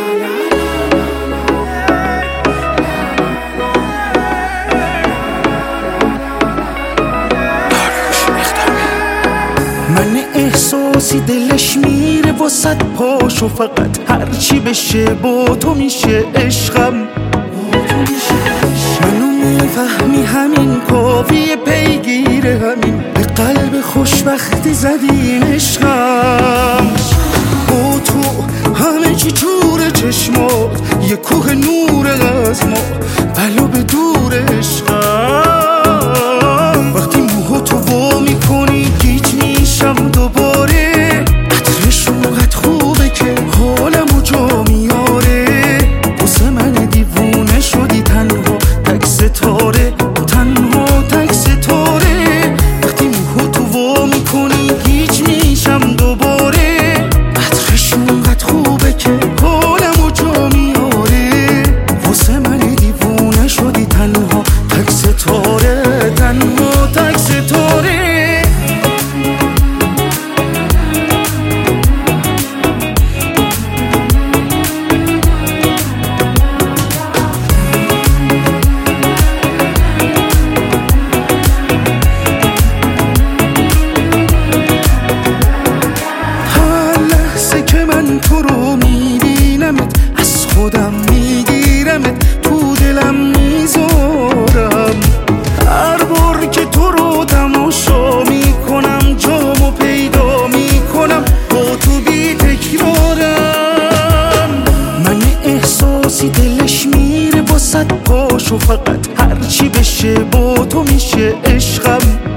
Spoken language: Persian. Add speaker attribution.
Speaker 1: من احساسی دلش میره واسد پاشو فقط هرچی بشه با تو میشه عشقم. منو میفهمی همین کافیه پیگیر همین به قلب خوشبختی زدیم عشقم. با تو همه چی جور چشمات یه کوه نور از ما بلا به دور عشقم. وقتی موها تو وا میکنی گیج میشم دوباره عطرش اونقدر خوبه که حالمو جا میاره. واسه من دیوونه شدی تنها تک ستاره تنها تک ستاره. وقتی موها تو وا میکنی گیج میشم دوباره عطرش اونقدر خوبه که حالمو جا میاره. واسه من دیوونه شدی تنها تک ستاره تنها تک ستاره. تو رو میبینمت از خودم میگیرمت تو دلم میذارم. هر بار که تو رو تماشا میکنم جامو پیدا میکنم با تو بی تکرارم. من احساسی دلش میره واسد پاشو فقط هرچی بشه با تو میشه عشقم.